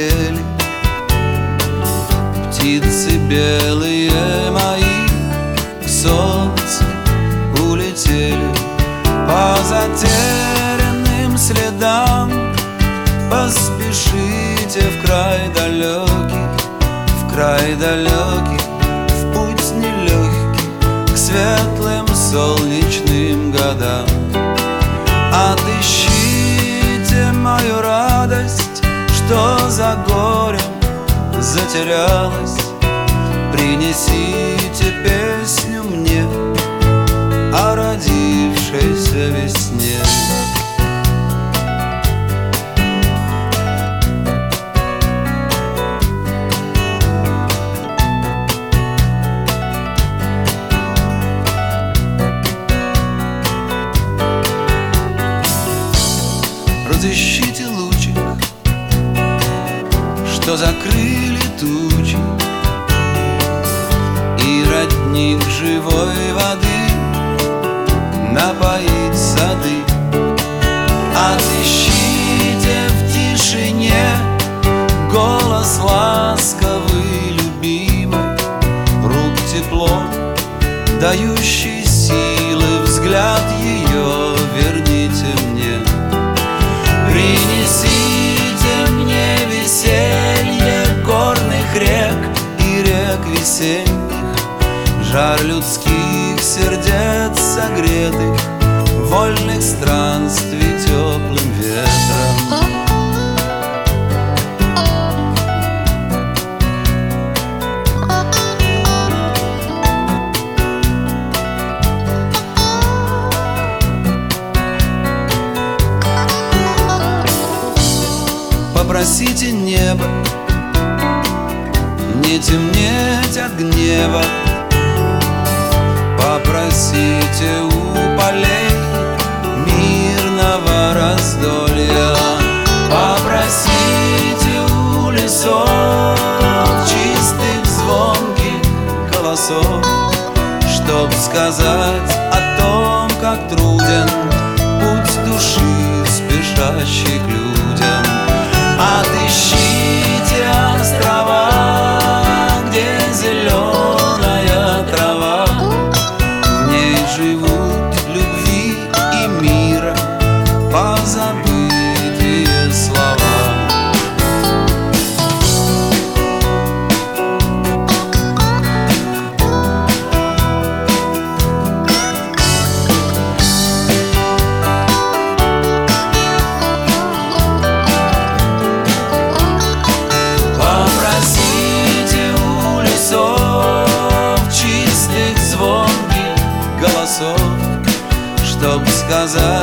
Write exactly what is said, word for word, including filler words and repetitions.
улетели. Птицы белые мои к солнцу улетели. По затерянным следам поспешите в край далекий, в край далекий, в путь нелегкий к светлым солнечным годам. Отыщите мою радость, что за горем затерялась. Принесите песню мне о родившейся весне. Разыщите лучик, что закрыли тучи, и родник живой воды напоить сады. Отыщите в тишине голос ласковый, любимый, рук тепло, дающий силы, взгляд ее верните мне. Принесите мне веселье горных рек и рек весенних, жар людских сердец согретых, вольных странствий теплым ветром. Попросите небо не темнеть от гнева. Попросите у полей мирного раздолья. Попросите у лесов чистых звонких голосов, чтоб сказать о том, как труден путь души, спешащий к людям. Отыщите острова, где зеленая трава, в ней живут любви и мира позабытые слова. Чтоб сказать